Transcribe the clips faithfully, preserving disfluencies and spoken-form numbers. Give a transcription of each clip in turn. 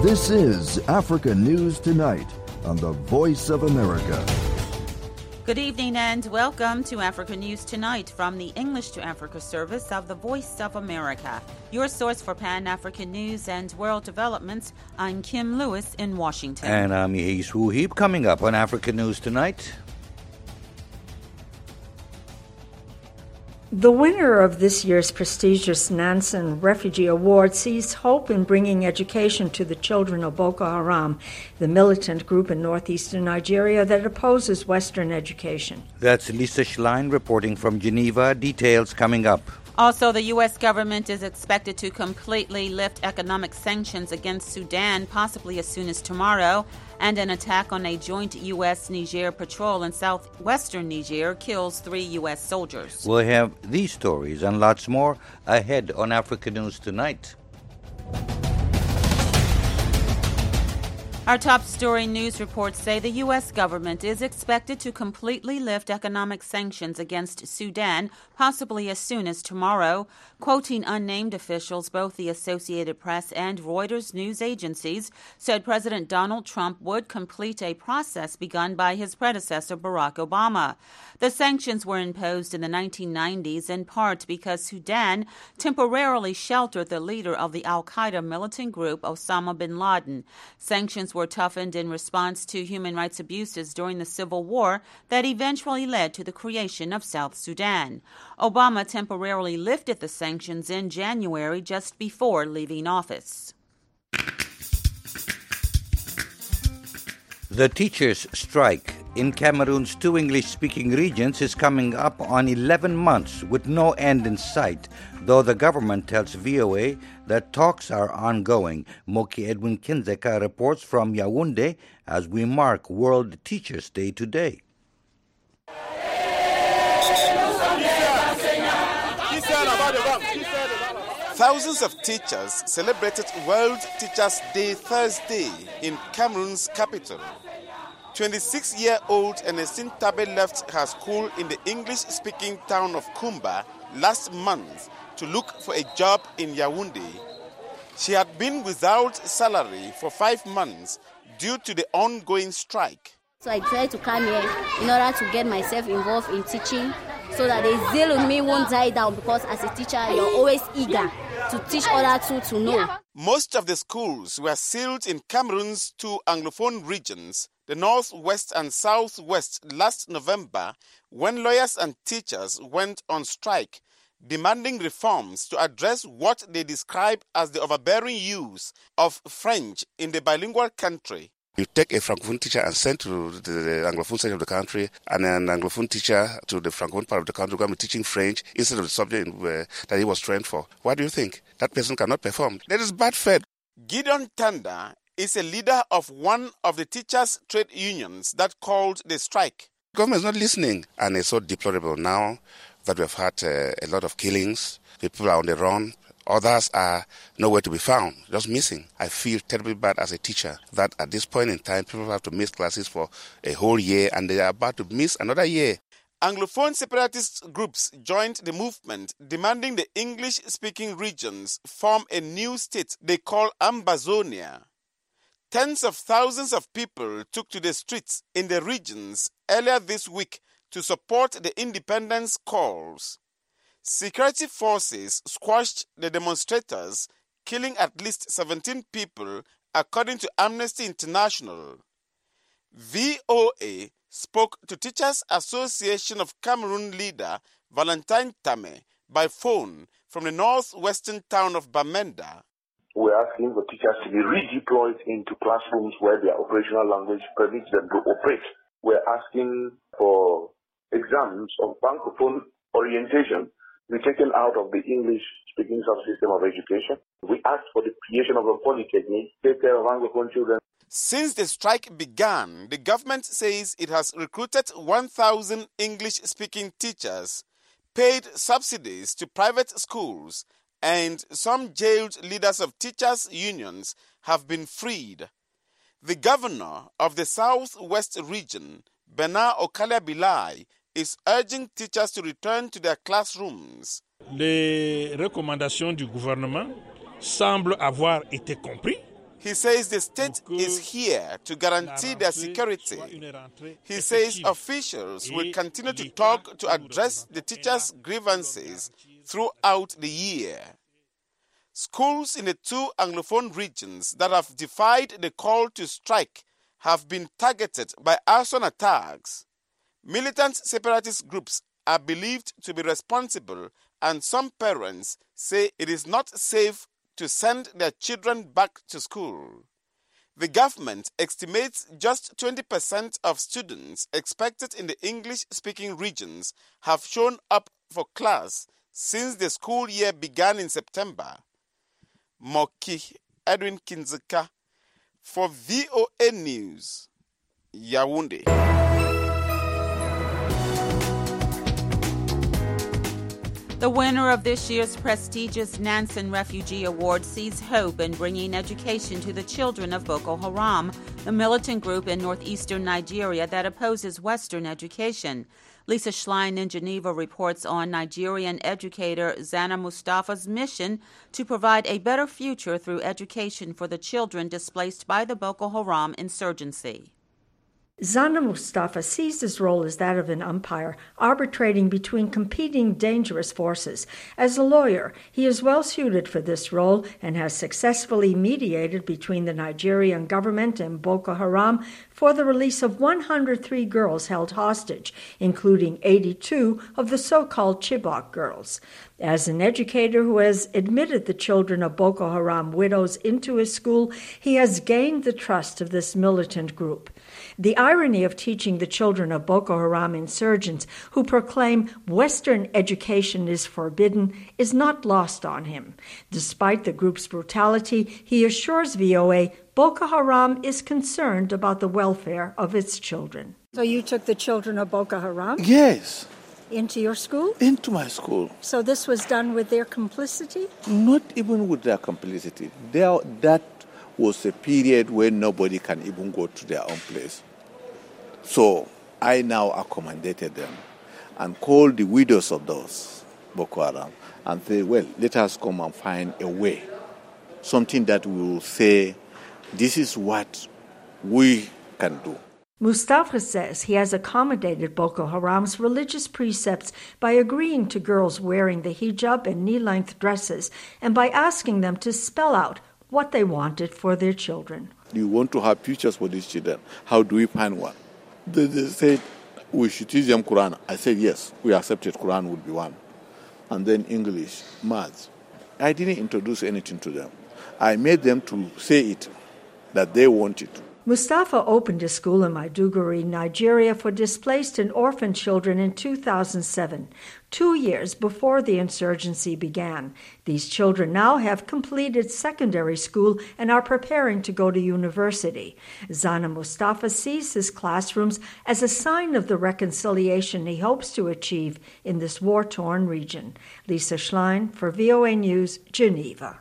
This is Africa News Tonight on the Voice of America. Good evening and welcome to Africa News Tonight from the English to Africa service of the Voice of America. Your source for Pan-African news and world developments. I'm Kim Lewis in Washington. And I'm Yehis Wuhib. Coming up on Africa News Tonight. The winner of this year's prestigious Nansen Refugee Award sees hope in bringing education to the children of Boko Haram, the militant group in northeastern Nigeria that opposes Western education. That's Lisa Schlein reporting from Geneva. Details coming up. Also, the U S government is expected to completely lift economic sanctions against Sudan, possibly as soon as tomorrow. And an attack on a joint U S-Niger patrol in southwestern Niger kills three U S soldiers. We'll have these stories and lots more ahead on Africa News Tonight. Our top story news reports say the U S government is expected to completely lift economic sanctions against Sudan, possibly as soon as tomorrow. Quoting unnamed officials, both the Associated Press and Reuters news agencies said President Donald Trump would complete a process begun by his predecessor, Barack Obama. The sanctions were imposed in the nineteen nineties in part because Sudan temporarily sheltered the leader of the al-Qaeda militant group, Osama bin Laden. Sanctions were toughened in response to human rights abuses during the civil war that eventually led to the creation of South Sudan. Obama temporarily lifted the sanctions in January just before leaving office. The teachers' strike in Cameroon's two English-speaking regions is coming up on eleven months with no end in sight, though the government tells V O A that talks are ongoing. Moki Edwin Kinzeka reports from Yaoundé as we mark World Teachers' Day today. Thousands of teachers celebrated World Teachers' Day Thursday in Cameroon's capital. twenty-six-year-old Ernestine Tabe left her school in the English-speaking town of Kumba last month to look for a job in Yaoundé. She had been without salary for five months due to the ongoing strike. So I decided to come here in order to get myself involved in teaching so that the zeal in me won't die down, because as a teacher, you're always eager to teach others too to know. Most of the schools were sealed in Cameroon's two Anglophone regions, the Northwest and Southwest, last November, when lawyers and teachers went on strike, demanding reforms to address what they describe as the overbearing use of French in the bilingual country. You take a Francophone teacher and send to the Anglophone side of the country, and an Anglophone teacher to the Francophone part of the country going to be teaching French instead of the subject uh, that he was trained for. What do you think? That person cannot perform. That is bad faith. Gideon Tanda is a leader of one of the teachers' trade unions that called the strike. The government is not listening, and it's so deplorable now that we've had uh, a lot of killings. People are on the run. Others are nowhere to be found, just missing. I feel terribly bad as a teacher that at this point in time, people have to miss classes for a whole year, and they are about to miss another year. Anglophone separatist groups joined the movement, demanding the English-speaking regions form a new state they call Ambazonia. Tens of thousands of people took to the streets in the regions earlier this week to support the independence calls. Security forces squashed the demonstrators, killing at least seventeen people, according to Amnesty International. V O A spoke to Teachers Association of Cameroon leader Valentine Tame by phone from the northwestern town of Bamenda. We're asking for teachers to be redeployed into classrooms where their operational language permits them to operate. We're asking for exams of Francophone orientation be taken out of the English-speaking subsystem of education. We asked for the creation of a polytechnic to take care of Anglophone children. Since the strike began, the government says it has recruited one thousand English-speaking teachers, paid subsidies to private schools, and some jailed leaders of teachers' unions have been freed. The governor of the Southwest region, Bernard Okalia Bilai, is urging teachers to return to their classrooms. Les recommandations du gouvernement semblent avoir été comprises. He says the state is here to guarantee their security. He says officials will continue to talk to address the teachers' grievances throughout the year. Schools in the two Anglophone regions that have defied the call to strike have been targeted by arson attacks. Militant separatist groups are believed to be responsible, and some parents say it is not safe to send their children back to school. The government estimates just twenty percent of students expected in the English-speaking regions have shown up for class since the school year began in September. Moki Edwin Kinzeka for V O A News, Yaoundé. The winner of this year's prestigious Nansen Refugee Award sees hope in bringing education to the children of Boko Haram, the militant group in northeastern Nigeria that opposes Western education. Lisa Schlein in Geneva reports on Nigerian educator Zana Mustafa's mission to provide a better future through education for the children displaced by the Boko Haram insurgency. Zana Mustafa sees his role as that of an umpire, arbitrating between competing dangerous forces. As a lawyer, he is well suited for this role and has successfully mediated between the Nigerian government and Boko Haram for the release of one hundred three girls held hostage, including eighty-two of the so-called Chibok girls. As an educator who has admitted the children of Boko Haram widows into his school, he has gained the trust of this militant group. The irony of teaching the children of Boko Haram insurgents who proclaim Western education is forbidden is not lost on him. Despite the group's brutality, he assures V O A Boko Haram is concerned about the welfare of its children. So you took the children of Boko Haram? Yes. Into your school? Into my school. So this was done with their complicity? Not even with their complicity. There, that was a period when nobody can even go to their own place. So I now accommodated them and called the widows of those Boko Haram and say, well, let us come and find a way, something that will say, this is what we can do. Mustafa says he has accommodated Boko Haram's religious precepts by agreeing to girls wearing the hijab and knee-length dresses and by asking them to spell out what they wanted for their children. You want to have futures for these children. How do we find one? They, they said, we should teach them Quran. I said, yes, we accepted Quran would be one. And then English, maths. I didn't introduce anything to them. I made them to say it, that they want it. Mustafa opened a school in Maiduguri, Nigeria, for displaced and orphaned children in two thousand seven, two years before the insurgency began. These children now have completed secondary school and are preparing to go to university. Zana Mustafa sees his classrooms as a sign of the reconciliation he hopes to achieve in this war-torn region. Lisa Schlein for V O A News, Geneva.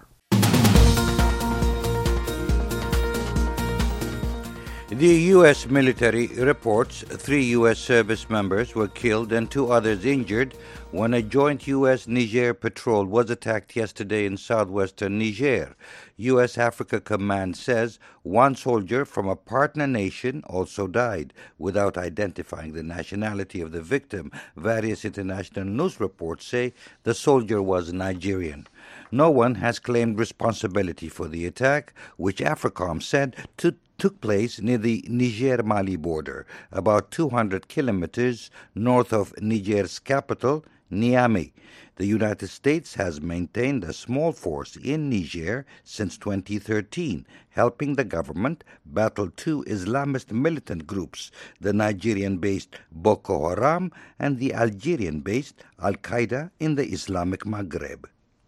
The U S military reports three U S service members were killed and two others injured when a joint U S Niger patrol was attacked yesterday in southwestern Niger. U S Africa Command says one soldier from a partner nation also died, without identifying the nationality of the victim. Various international news reports say the soldier was Nigerian. No one has claimed responsibility for the attack, which AFRICOM said to took place near the Niger-Mali border, about two hundred kilometers north of Niger's capital, Niamey. The United States has maintained a small force in Niger since twenty thirteen, helping the government battle two Islamist militant groups, the Nigerian-based Boko Haram and the Algerian-based Al-Qaeda in the Islamic Maghreb.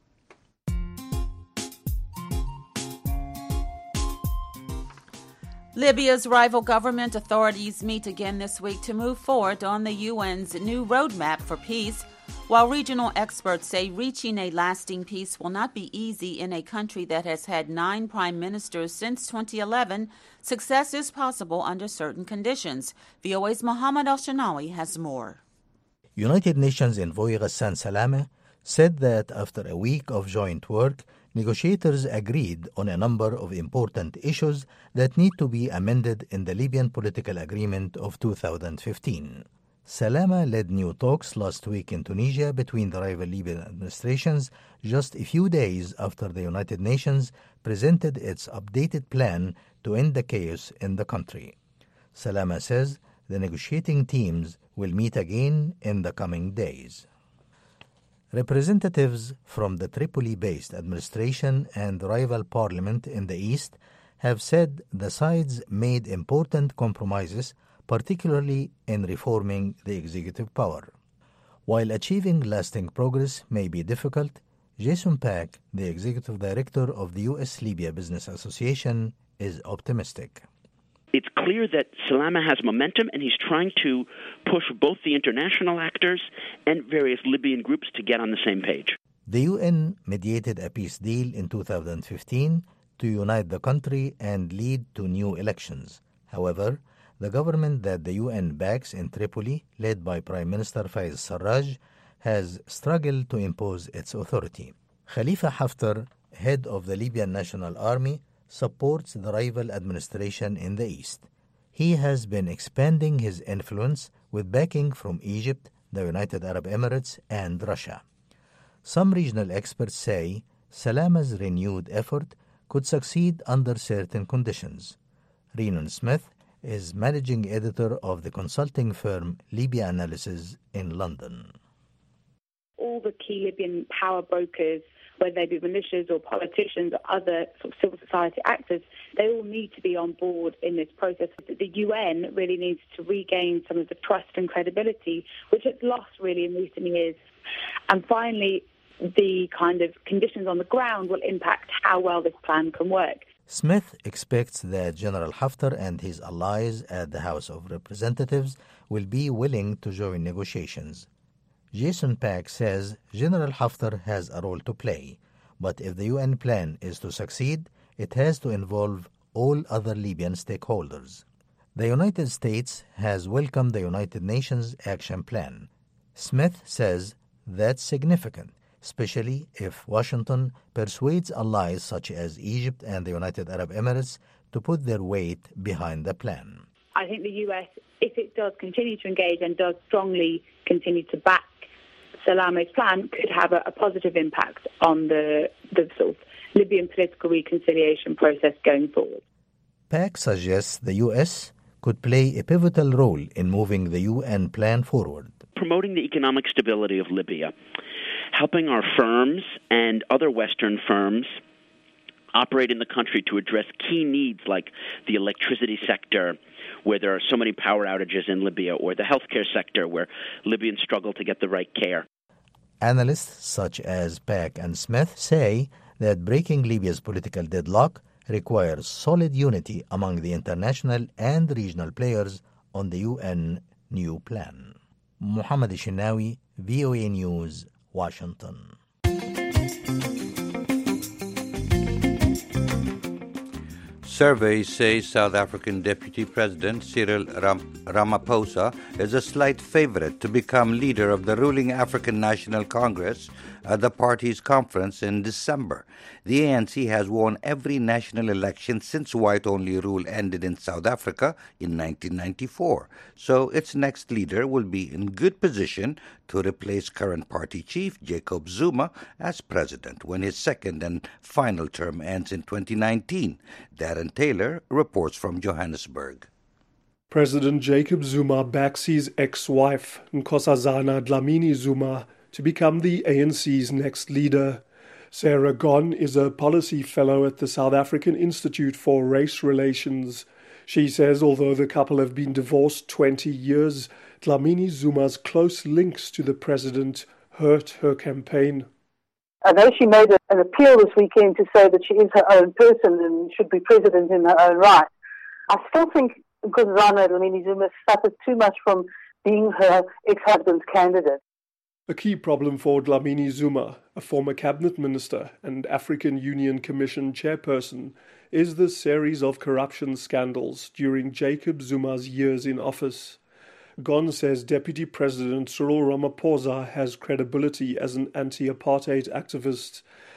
Libya's rival government authorities meet again this week to move forward on the U N's new roadmap for peace, while regional experts say reaching a lasting peace will not be easy in a country that has had nine prime ministers since twenty eleven. Success is possible under certain conditions. V O A's Mohammed Al-Shanawi has more. United Nations envoy Ghassan Salame said that after a week of joint work, negotiators agreed on a number of important issues that need to be amended in the Libyan political agreement of two thousand fifteen. Salama led new talks last week in Tunisia between the rival Libyan administrations just a few days after the United Nations presented its updated plan to end the chaos in the country. Salama says the negotiating teams will meet again in the coming days. Representatives from the Tripoli-based administration and rival parliament in the east have said the sides made important compromises, particularly in reforming the executive power. While achieving lasting progress may be difficult, Jason Pack, the executive director of the U S Libya Business Association, is optimistic. It's clear that Salama has momentum, and he's trying to push both the international actors and various Libyan groups to get on the same page. The U N mediated a peace deal in two thousand fifteen to unite the country and lead to new elections. However, the government that the U N backs in Tripoli, led by Prime Minister Fayez Sarraj, has struggled to impose its authority. Khalifa Haftar, head of the Libyan National Army, supports the rival administration in the east. He has been expanding his influence with backing from Egypt, the United Arab Emirates, and Russia. Some regional experts say Salama's renewed effort could succeed under certain conditions. Renan Smith is managing editor of the consulting firm Libya Analysis in London. All the key Libyan power brokers, whether they be militias or politicians or other sort of civil society actors, they all need to be on board in this process. The U N really needs to regain some of the trust and credibility, which it's lost really in recent years. And finally, the kind of conditions on the ground will impact how well this plan can work. Smith expects that General Haftar and his allies at the House of Representatives will be willing to join negotiations. Jason Pack says General Haftar has a role to play, but if the U N plan is to succeed, it has to involve all other Libyan stakeholders. The United States has welcomed the United Nations Action Plan. Smith says that's significant, especially if Washington persuades allies such as Egypt and the United Arab Emirates to put their weight behind the plan. I think the U S, if it does continue to engage and does strongly continue to back Salama's plan, could have a, a positive impact on the, the sort of Libyan political reconciliation process going forward. Pack suggests the U S could play a pivotal role in moving the U N plan forward. Promoting the economic stability of Libya, helping our firms and other Western firms operate in the country to address key needs like the electricity sector, where there are so many power outages in Libya, or the healthcare sector, where Libyans struggle to get the right care. Analysts such as Pack and Smith say that breaking Libya's political deadlock requires solid unity among the international and regional players on the U N new plan. Muhammad Shinawi, V O A News, Washington. Surveys say South African Deputy President Cyril Ram- Ramaphosa is a slight favorite to become leader of the ruling African National Congress at the party's conference in December. The A N C has won every national election since white-only rule ended in South Africa in nineteen ninety-four. So its next leader will be in good position to replace current party chief Jacob Zuma as president when his second and final term ends in twenty nineteen. Darren Taylor reports from Johannesburg. President Jacob Zuma backs his ex-wife, Nkosazana Dlamini Zuma, to become the A N C's next leader. Sarah Gon is a policy fellow at the South African Institute for Race Relations. She says although the couple have been divorced twenty years, Dlamini Zuma's close links to the president hurt her campaign. I know she made an appeal this weekend to say that she is her own person and should be president in her own right. I still think Nkosazana Dlamini Zuma suffered too much from being her ex-husband's candidate. A key problem for Dlamini Zuma, a former cabinet minister and African Union Commission chairperson, is the series of corruption scandals during Jacob Zuma's years in office. Gon says Deputy President Cyril Ramaphosa has credibility as an anti-apartheid activist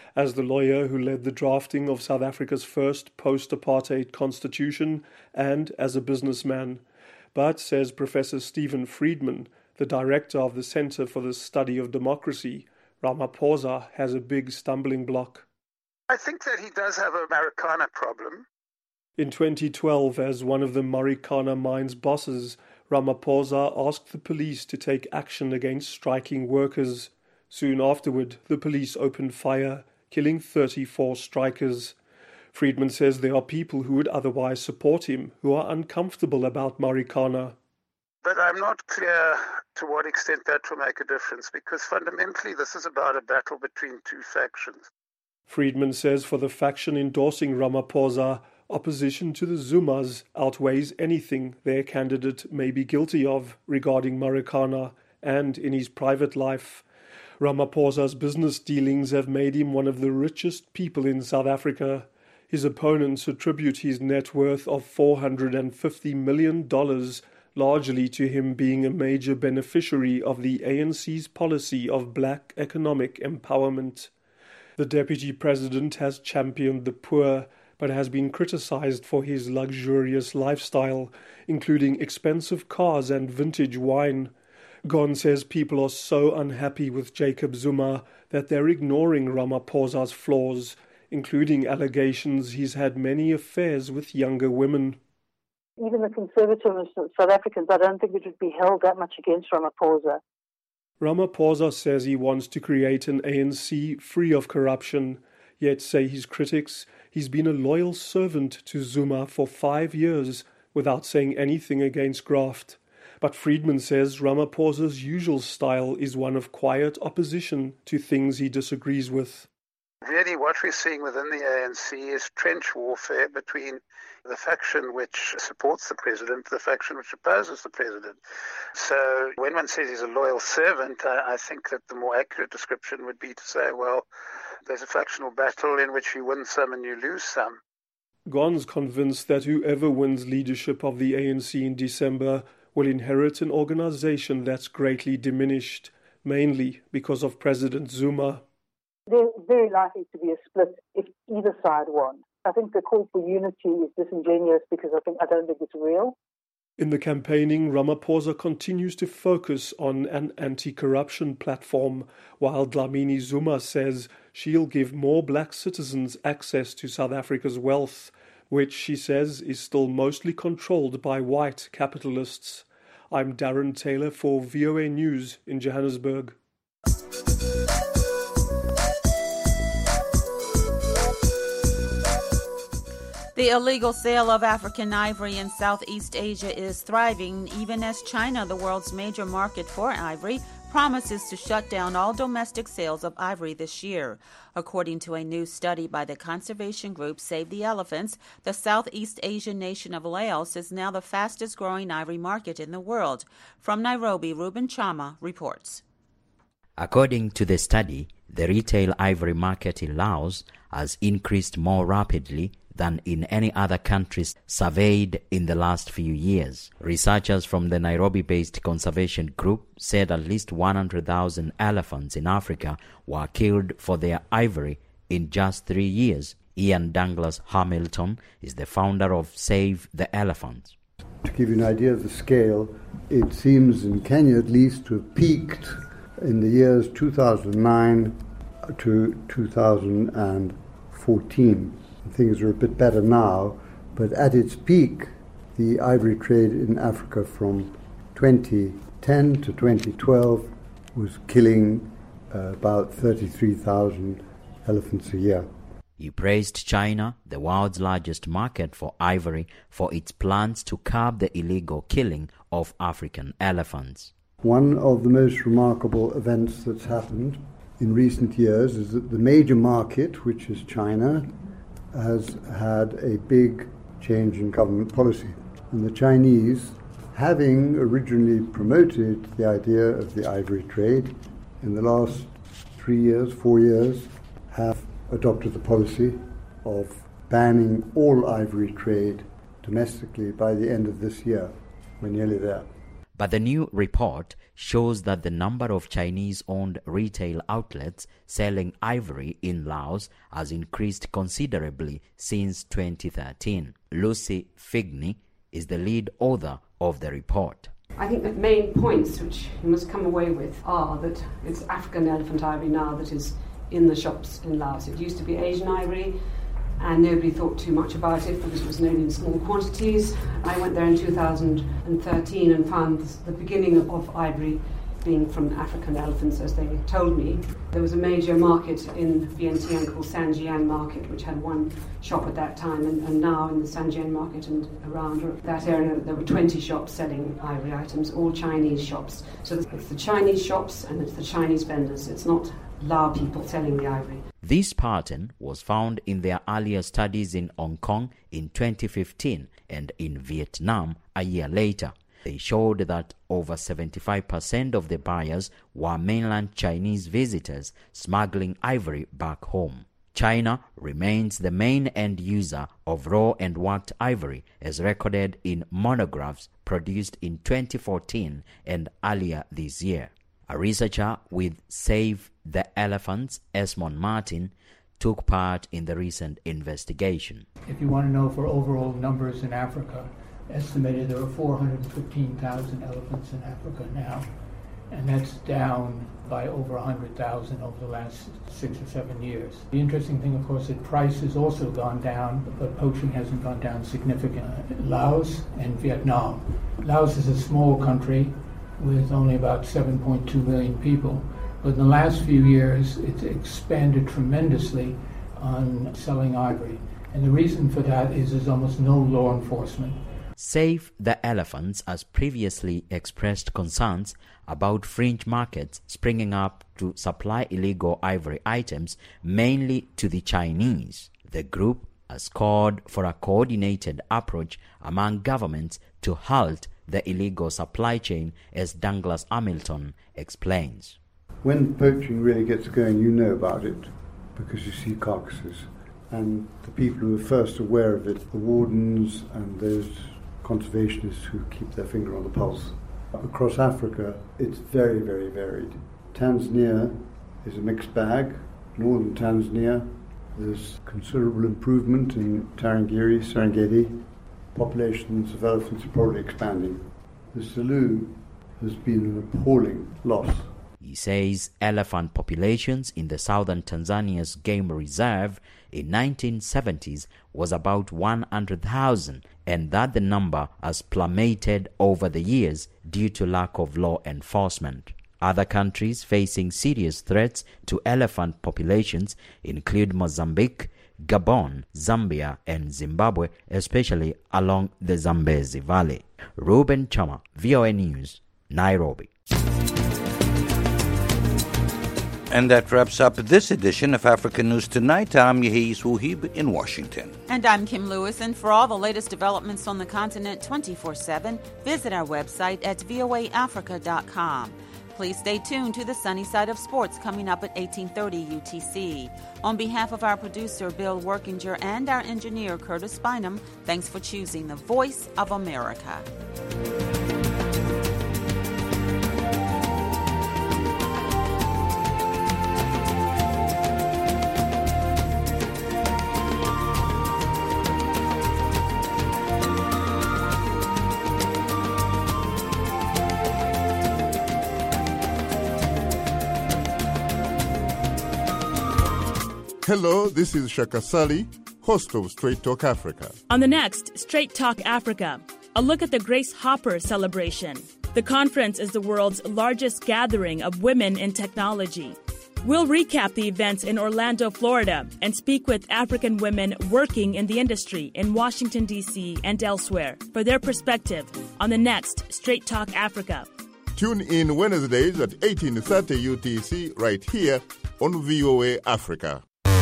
as the lawyer who led the drafting of South Africa's first post-apartheid constitution and as a businessman. But, says Professor Stephen Friedman, the director of the Center for the Study of Democracy, Ramaphosa has a big stumbling block. I think that he does have a Marikana problem. In twenty twelve, as one of the Marikana mine's bosses, Ramaphosa asked the police to take action against striking workers. Soon afterward, the police opened fire, killing thirty-four strikers. Friedman says there are people who would otherwise support him who are uncomfortable about Marikana. But I'm not clear to what extent that will make a difference, because fundamentally this is about a battle between two factions. Friedman says for the faction endorsing Ramaphosa, opposition to the Zumas outweighs anything their candidate may be guilty of regarding Marikana and in his private life. Ramaphosa's business dealings have made him one of the richest people in South Africa. His opponents attribute his net worth of four hundred fifty million dollars largely to him being a major beneficiary of the A N C's policy of black economic empowerment. The deputy president has championed the poor, but has been criticized for his luxurious lifestyle, including expensive cars and vintage wine. Gon says people are so unhappy with Jacob Zuma that they're ignoring Ramaphosa's flaws, including allegations he's had many affairs with younger women. Even the conservative South Africans, I don't think it would be held that much against Ramaphosa. Ramaphosa says he wants to create an A N C free of corruption, yet say his critics he's been a loyal servant to Zuma for five years without saying anything against graft. But Friedman says Ramaphosa's usual style is one of quiet opposition to things he disagrees with. Really what we're seeing within the A N C is trench warfare between the faction which supports the president, the faction which opposes the president. So when one says he's a loyal servant, I, I think that the more accurate description would be to say, well, there's a factional battle in which you win some and you lose some. Gon's convinced that whoever wins leadership of the A N C in December will inherit an organization that's greatly diminished, mainly because of President Zuma. There's very likely to be a split if either side won. I think the call for unity is disingenuous because I think I don't think it's real. In the campaigning, Ramaphosa continues to focus on an anti-corruption platform, while Dlamini Zuma says she'll give more black citizens access to South Africa's wealth, which she says is still mostly controlled by white capitalists. I'm Darren Taylor for V O A News in Johannesburg. The illegal sale of African ivory in Southeast Asia is thriving, even as China, the world's major market for ivory, promises to shut down all domestic sales of ivory this year. According to a new study by the conservation group Save the Elephants, the Southeast Asian nation of Laos is now the fastest-growing ivory market in the world. From Nairobi, Ruben Chama reports. According to the study, the retail ivory market in Laos has increased more rapidly than in any other countries surveyed in the last few years. Researchers from the Nairobi-based conservation group said at least one hundred thousand elephants in Africa were killed for their ivory in just three years. Ian Douglas Hamilton is the founder of Save the Elephants. To give you an idea of the scale, it seems in Kenya at least to have peaked in the years two thousand nine to two thousand fourteen. Things are a bit better now, but at its peak, the ivory trade in Africa from twenty ten to twenty twelve was killing uh, about thirty-three thousand elephants a year. He praised China, the world's largest market for ivory, for its plans to curb the illegal killing of African elephants. One of the most remarkable events that's happened in recent years is that the major market, which is China, has had a big change in government policy. And the Chinese, having originally promoted the idea of the ivory trade, in the last three years, four years, have adopted the policy of banning all ivory trade domestically by the end of this year. We're nearly there. But the new report shows that the number of Chinese-owned retail outlets selling ivory in Laos has increased considerably since twenty thirteen. Lucy Figney is the lead author of the report. I think the main points which you must come away with are that it's African elephant ivory now that is in the shops in Laos. It used to be Asian ivory, and nobody thought too much about it because it was known in small quantities. I went there in two thousand thirteen and found the beginning of, of ivory being from African elephants, as they told me. There was a major market in Vientiane called Sanjiang Market, which had one shop at that time, and, and now in the Sanjiang Market and around that area there were twenty shops selling ivory items, all Chinese shops. So it's the Chinese shops and it's the Chinese vendors. It's not Lao people selling the ivory. This pattern was found in their earlier studies in Hong Kong in twenty fifteen and in Vietnam a year later. They showed that over seventy-five percent of the buyers were mainland Chinese visitors smuggling ivory back home. China remains the main end user of raw and worked ivory, as recorded in monographs produced in twenty fourteen and earlier this year. A researcher with Save the Elephants, Esmond Martin, took part in the recent investigation. If you want to know for overall numbers in Africa, estimated there are four hundred fifteen thousand elephants in Africa now, and that's down by over one hundred thousand over the last six or seven years. The interesting thing, of course, that price has also gone down, but poaching hasn't gone down significantly. Laos and Vietnam. Laos is a small country with only about seven point two million people, but in the last few years it's expanded tremendously on selling ivory. And the reason for that is there's almost no law enforcement. Save the Elephants has previously expressed concerns about fringe markets springing up to supply illegal ivory items, mainly to the Chinese. The group has called for a coordinated approach among governments to halt the illegal supply chain, as Douglas Hamilton explains. When poaching really gets going, you know about it because you see carcasses. And the people who are first aware of it, the wardens and those conservationists who keep their finger on the pulse. Across Africa, it's very, very varied. Tanzania is a mixed bag. Northern Tanzania, there's considerable improvement in Tarangire, Serengeti. Populations of elephants are probably expanding. The Selous has been an appalling loss. He says elephant populations in the southern Tanzania's game reserve in nineteen seventies was about one hundred thousand, and that the number has plummeted over the years due to lack of law enforcement. Other countries facing serious threats to elephant populations include Mozambique, Gabon, Zambia, and Zimbabwe, especially along the Zambezi Valley. Ruben Chama, V O A News, Nairobi. And that wraps up this edition of African News Tonight. I'm Yehiz Wuhib in Washington. And I'm Kim Lewis. And for all the latest developments on the continent twenty-four seven, visit our website at voa africa dot com. Please stay tuned to the Sunny Side of Sports coming up at eighteen thirty U T C. On behalf of our producer, Bill Workinger, and our engineer, Curtis Bynum, thanks for choosing the Voice of America. Hello, this is Shaka Sali, host of Straight Talk Africa. On the next Straight Talk Africa, a look at the Grace Hopper celebration. The conference is the world's largest gathering of women in technology. We'll recap the events in Orlando, Florida, and speak with African women working in the industry in Washington, D C and elsewhere for their perspective on the next Straight Talk Africa. Tune in Wednesdays at eighteen thirty U T C right here on V O A Africa.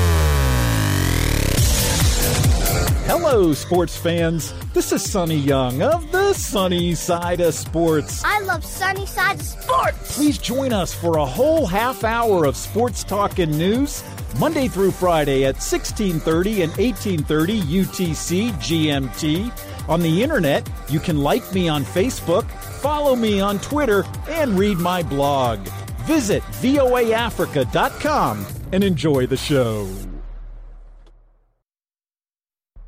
Hello, sports fans. This is Sonny Young of the Sunny Side of Sports. I love Sunny Side of Sports. Please join us for a whole half hour of sports talk and news, Monday through Friday at sixteen thirty and eighteen thirty U T C G M T. On the internet, you can like me on Facebook, follow me on Twitter, and read my blog. Visit voa africa dot com and enjoy the show.